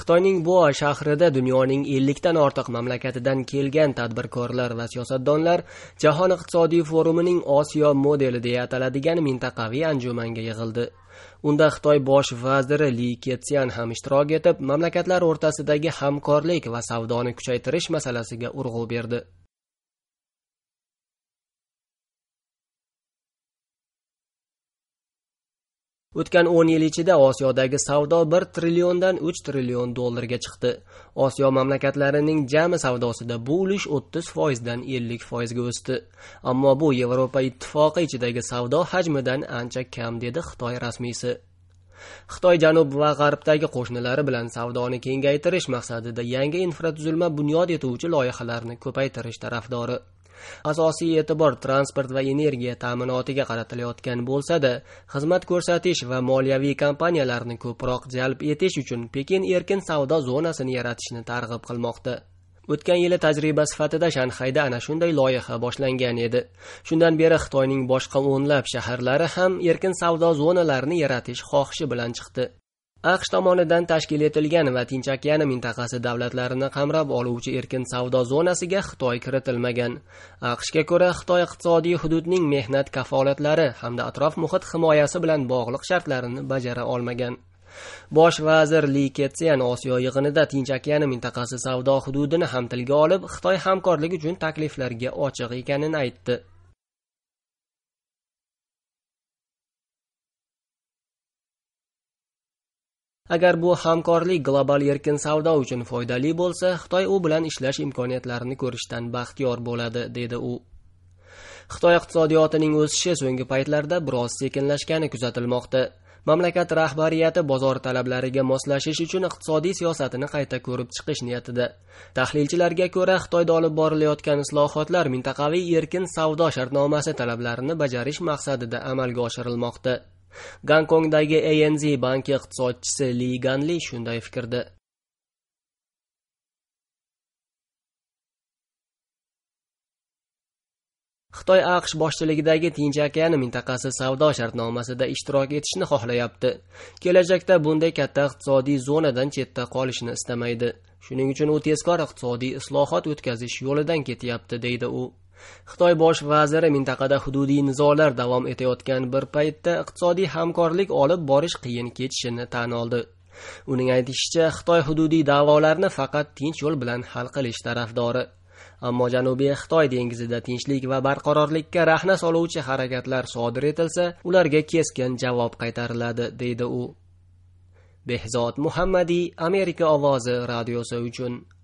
Xitoyning Boa shahrida dunyoning 50 dan ortiq mamlakatidan kelgan tadbirkorlar va siyosatdonlar Jahon iqtisodiy forumining Osiyo modeli deya ataladigan mintaqaviy anjumanga yig'ildi. Unda Xitoy bosh vaziri Li Keqiang ham ishtirok etib, mamlakatlar o'rtasidagi hamkorlik va savdoni kuchaytirish masalasiga urg'u berdi. O'tgan 10 yil ichida Osiyodagi savdo 1 trilliondan 3 trillion dollarga chiqdi. Osiyo mamlakatlarining jami savdosida bu ulush 30% dan 50% ga o'sdi. Ammo bu Yevropa ittifoqi ichidagi savdo hajmidan ancha kam, dedi Xitoy rasmiysi. Xitoy janub va g'arbdagi qo'shnilari bilan savdoni kengaytirish maqsadida yangi infratuzilma bunyod etuvchi loyihalarni ko'paytirish tarafdori. Asosiy e'tibor transport va energiya ta'minotiga qaratilayotgan bo'lsa-da, xizmat ko'rsatish va moliyaviy kompaniyalarni ko'proq jalb etish uchun Pekin erkin savdo zonasini yaratishni targ'ib qilmoqda. O'tgan yili tajriba sifatida Shanxayda ana shunday loyiha boshlangan edi. Shundan beri Xitoyning boshqa o'nlab shaharlari ham erkin savdo zonalarini yaratish xohishi bilan chiqdi. AQSh tomonidan tashkil etilgan va Tinch okeani mintaqasi davlatlarini qamrab oluvchi erkin savdo zonasiga Xitoy kiritilmagan. AQShga ko'ra, Xitoy iqtisodiy hududning mehnat kafolatlari hamda atrof muhit himoyasi bilan bog'liq shartlarini bajara olmagan. Bosh vazir Li Keqiang Osiyo yig'inida Tinch okeani mintaqasi savdo hududini ham tilga olib, Xitoy hamkorlik uchun takliflarga ochiq ekanini aytdi. Agar bu hamkorlik global erkin savdo uchun foydali bo'lsa, Xitoy u bilan ishlash imkoniyatlarini ko'rishdan baxtiyor bo'ladi, dedi u. Xitoy iqtisodiyotining o'sishi so'nggi paytlarda biroz sekinlashgani kuzatilmoqda. Mamlakat rahbariyati bozor talablariga moslashish uchun iqtisodiy siyosatini qayta ko'rib chiqish niyatida. Tahlilchilarga ko'ra, Xitoyda olib borilayotgan islohotlar mintaqaviy erkin savdo shartnomasi talablarini bajarish maqsadida amalga oshirilmoqda. Gonkongdagi ANZ banki iqtisodchisi Li Ganli shunday fikrda. Xitoy AQSh boshchiligidagi Tinch okeani mintaqasi savdo shartnomasida ishtirok etishni xohlayapti. Kelajakda bunday katta iqtisodiy zonadan chetda qolishni istamaydi. Shuning uchun u tezkor iqtisodiy islohot o'tkazish yo'lidan ketyapti, deydi u. Xitoy bosh vaziri mintaqada hududiy nizolar davom etayotgan bir paytda iqtisodiy hamkorlik olib borish qiyin kechishini tan oldi. Uning aytishicha, Xitoy hududiy da'volarni faqat tinch yo'l bilan hal qilish tarafdori. Ammo Janubiy Xitoy dengizida tinchlik va barqarorlikka rahna soluvchi harakatlar sodir etilsa, ularga keskin javob qaytariladi, deydi u. Behzod Muhammadiy, Amerika ovozi radiosi uchun